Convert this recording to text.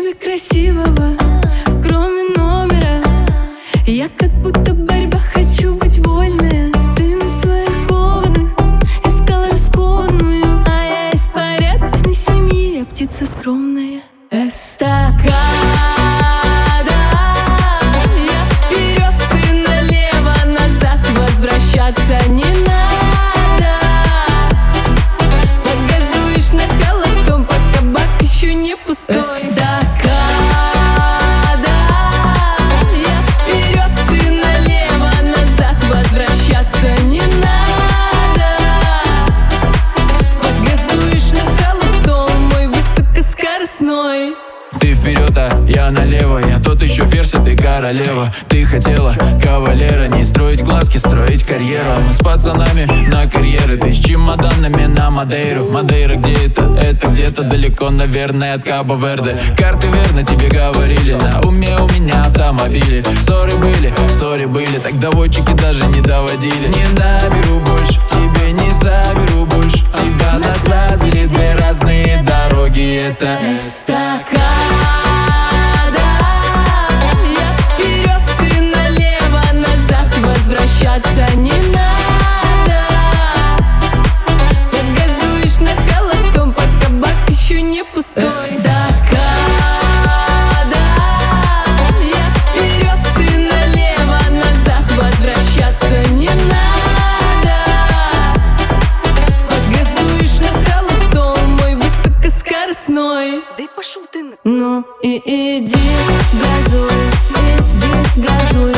тебе красивого, кроме номера. Я как будто борьба, хочу быть вольная. Ты на своих кованых искала раскованную, а я из порядочной семьи, я птица скромная. Эстакада, я вперед, ты налево, назад возвращаться не надо. Погазуешь на холостом, пока бак еще не пустой. Эстакада, я вперед, ты налево, назад возвращаться не надо. Погазуешь на холостом, мой высокоскоростной. Ты вперед, а я налево. Я тот еще ферзь, а ты королева. Ты хотела кавалера, не строить глазки, строить карьеру. А мы с пацанами на карьеры. Ты с чемоданами на Мадейру. Мадейра где это? Это где-то далеко, наверное, от Кабо-Верде. Карты верно тебе говорили, на уме у меня автомобили. Ссоры были, так доводчики даже не доводили. Не наберу больше, тебе не заберу больше. Тебя назад вели две разные дороги, это Эстакада, я вперед, ты налево, назад возвращаться не надо. Погазуешь на холостом, пока бак еще не пустой. Эстакада, я вперед, ты налево, назад возвращаться не надо. Погазуешь на холостом, мой высокоскоростной. Да и пошел ты на... Ну и иди, газуй,